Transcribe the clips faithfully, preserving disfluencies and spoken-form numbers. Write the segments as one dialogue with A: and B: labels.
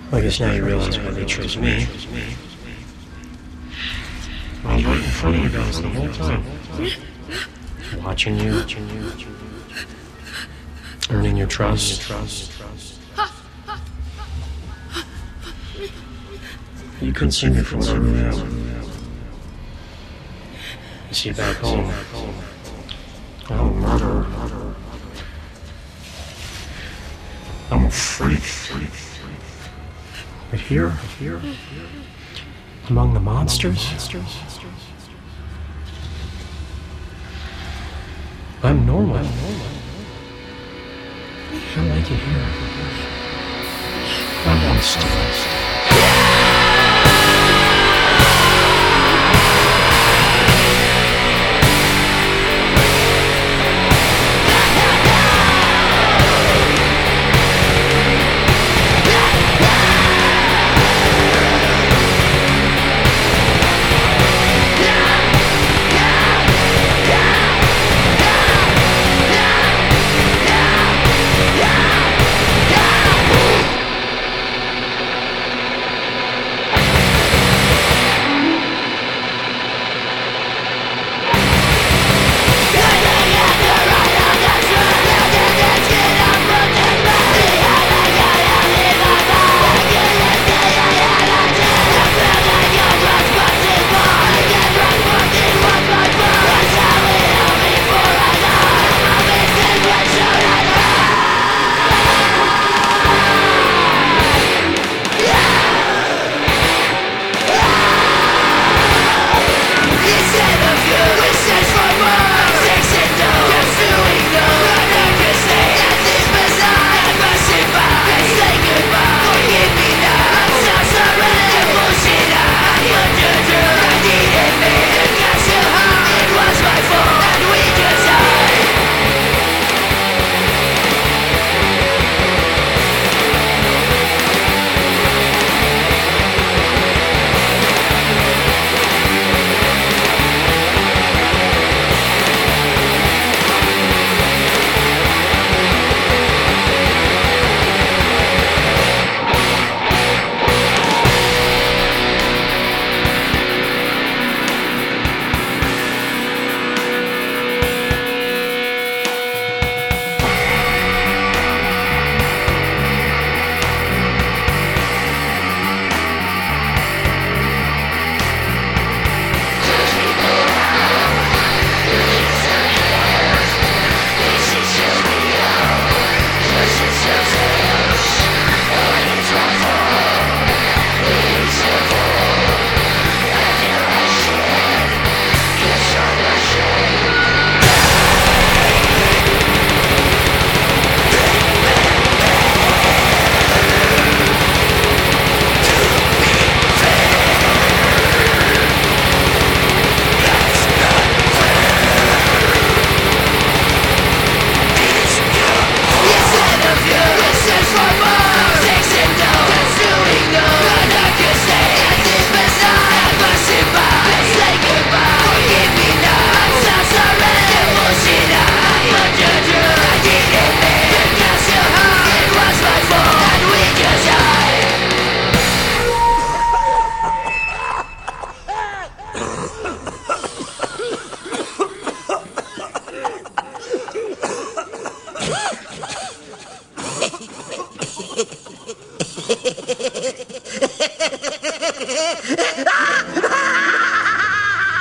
A: I guess now you realize why they chose me. I was right in front of you guys the whole time. Watching you, earning your trust. You couldn't see me from where we were. You see, back home, I'm a murderer. I'm a freak. But here, here, among the monsters, I'm normal. I like it here. I want to stay.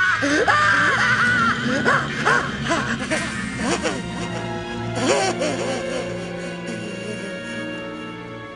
B: Ha ha ha!